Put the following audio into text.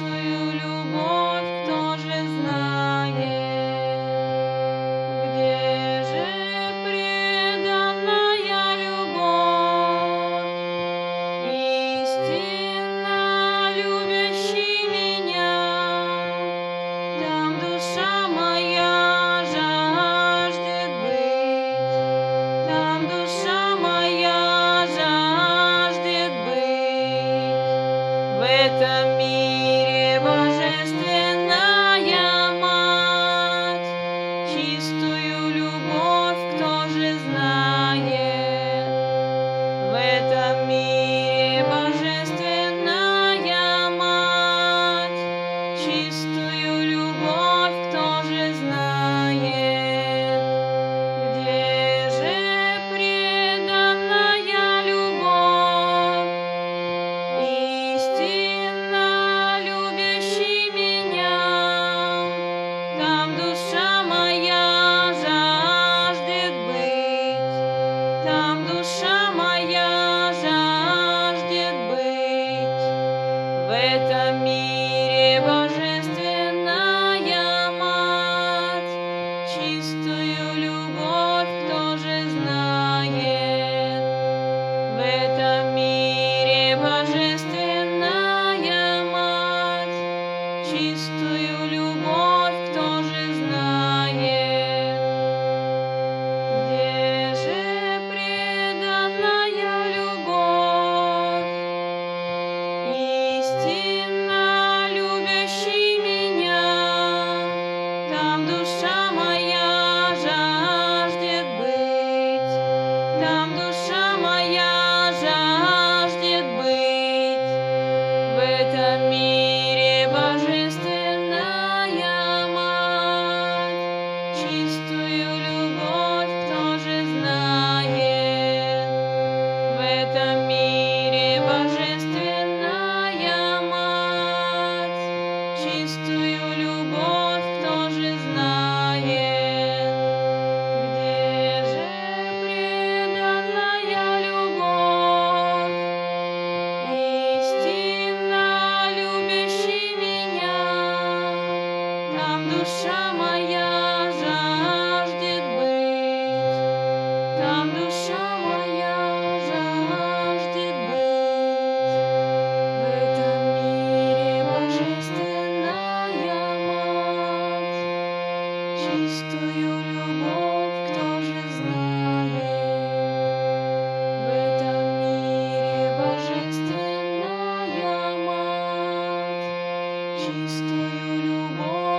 чистую любовь, кто же знает? Где же преданная любовь, истинно любящий меня? Там душа моя жаждет быть, там душа моя жаждет быть. В этом мире божественная Мать, чистую любовь кто же знает? В этом мире божественная Мать, чистую любовь кто же знает? Где же преданная любовь, истинно любящий меня? Там душа моя жаждет быть, там душа моя жаждет быть. В этом мире божественная Мать, чистую любовь кто же знает? В этом мире божественная Мать, чистую любовь кто же знает? Где же преданная любовь, истинно любящий меня? Там душа моя жаждет быть, там душа моя жаждет быть. В этом мире божественная Мать, чистую любовь кто же знает? В этом мире божественная Мать, чистую любовь кто же знает? Где же преданная любовь, истинно любящий меня? Там душа моя жаждет быть, там душа моя жаждет быть. В этом мире божественная Мать, чистую любовь кто же знает? В этом мире божественная Мать, чистую любовь